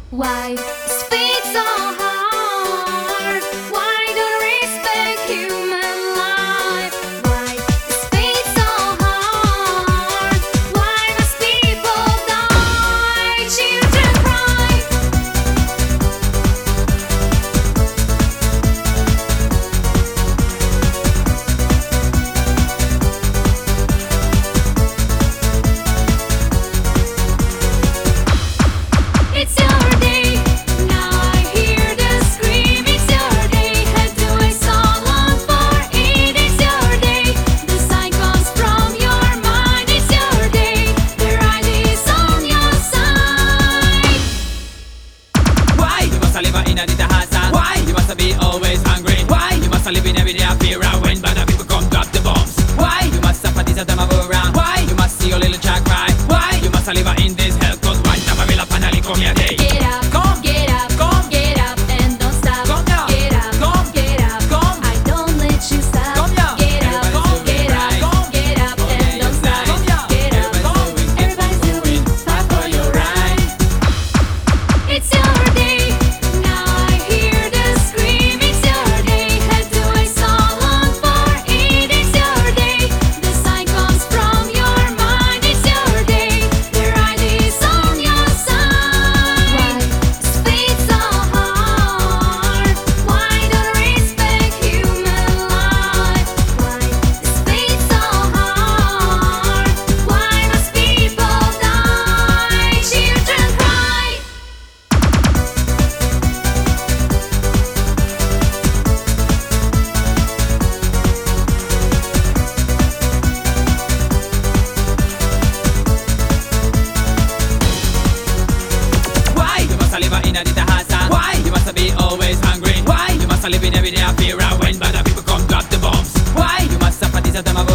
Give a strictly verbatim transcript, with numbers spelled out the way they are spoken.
Why speak so hard? Why don't respect human life? Why speak so hard? Why must people die? Children cry. It's your day, now I hear the scream. It's your day, had to wait so long for it. It's your day, the sign comes from your mind. It's your day, the right is on your side. Why you must live in a Hazard? Why you must be always hungry? Why you must live in every day fear when bad people come drop the bombs? Why you must suffer this time of around? Why you must see your little child cry? Why you must live in this hell? Cause one time I will up and I'll come here day. Get up, Come, get up, come, get up, and don't stop. come now. Get up, Come, get up, come. I don't let you stop. Come here. Get up, Everybody's get doing up, right. come, get up, Okay, and don't you stop. Come here. Get up, Everybody's doing, everybody's doing, fight for your right. It's your day, now I hear the scream. It's your day, had to wait so long for it. It's your day, the sign comes from your mind. It's your day, the right is on your side. Why speak so hard? Why don't respect human life? Why speak so hard? Why must people die? Children cry. Why you must live in a Hazard? Why you must be always hungry? Why you must live in every day fear when bad people come drop the bombs? Why you must suffer this time of